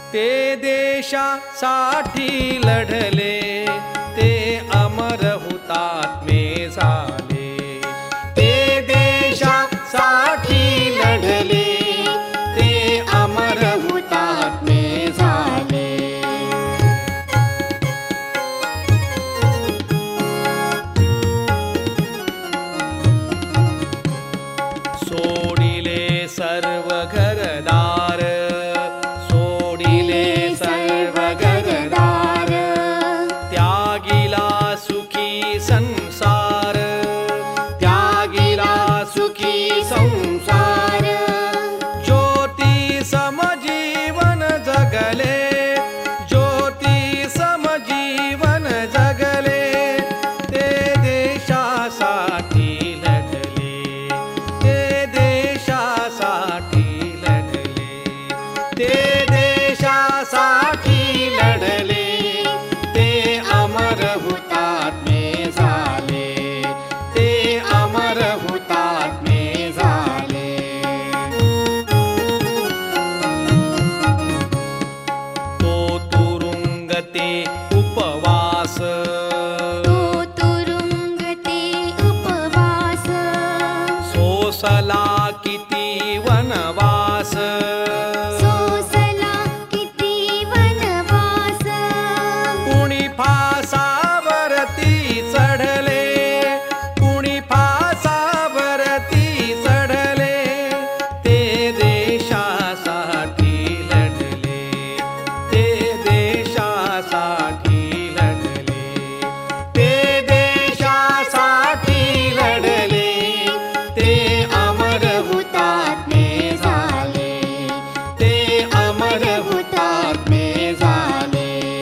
ते देशासाठी लढले, ते अमर हुतात्मे झाले. ते देशासाठी लढले, ते अमर हुतात्मे झाले. सोडिले सर्व घरदार, सोडिले सर्व घरदार, त्यागिला सुखी संसार, त्यागिला सुखी संसार. ज्योती समजीवन जगले, ज्योती समजीवन जगले, ते देशासाठी लढले, ते देशासाठी लढले, ते देशासाठी लढले, ते अमर हुतात्मे झाले, ते अमर हुतात्मे झाले. तो तुरुंग ते उपवास, तो तुरुंग ते उपवास, सोसला किती वनवास, सोसला किती वनवास. कुणी फासावरती चढले, कुणी फासावरती चढले, ते देशासाठी लढले, ते देशासाठी लढले, ते देशासाठी लढले, ते अमर हुतात्मे झाले, ते अमर हुतात्मे झाले.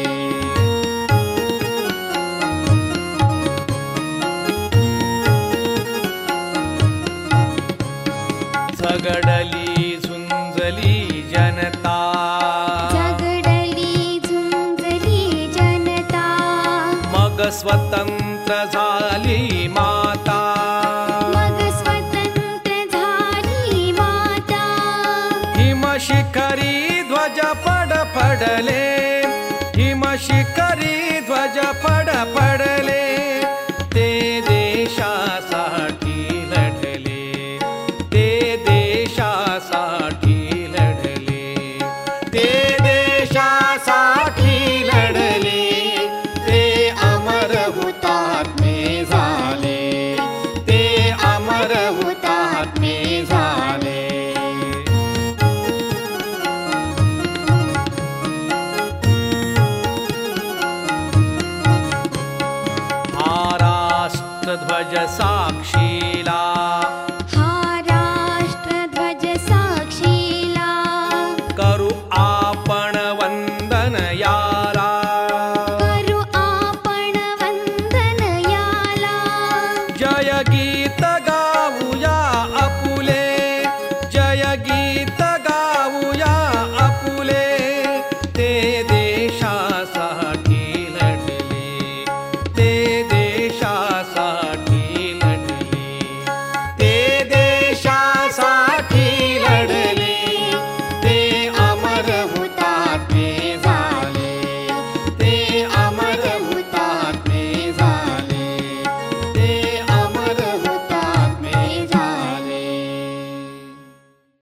झगडली झुंजली जनता, झगडली झुंजली जनता, मग स्वतंत्र झाली माता, मग स्वतंत्र झाली माता. हिमशिखरी ध्वज फडफडले, हिमशिखरी ध्वज फडफडले, ते देशासाठी लढले, ते देशासाठी लढले, ते देशासाठी लढले, ते अमर हुतात्मे झाले, ते अमर हुतात्मे झाले. हा राष्ट्रध्वज साक्षीला,